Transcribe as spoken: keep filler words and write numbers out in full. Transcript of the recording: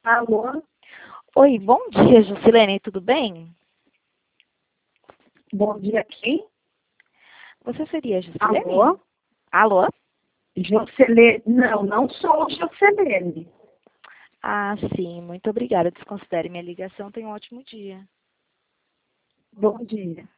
Alô? Oi, bom dia, Juscelene, tudo bem? Bom dia, quem? Você seria a Juscelene? Alô? Alô? Jocelene? Não, não sou Jocelene. Ah, sim, muito obrigada. Desconsidere minha ligação. Tenha um ótimo dia. Bom dia.